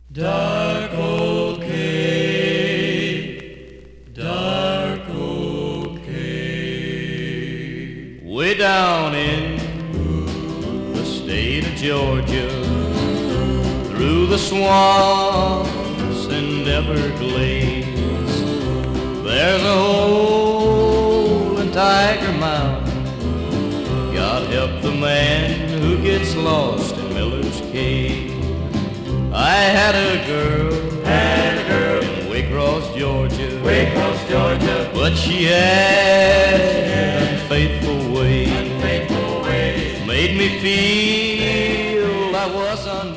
Dark old cave, dark old cave. Way down in the state of Georgia, through the swamps and Everglades, there's a hole in Tiger Mountain. God help the man who gets lost in Miller's Cave. I had a girl in Waycross, Georgia, but she had unfaithful ways, made me feel I was undone.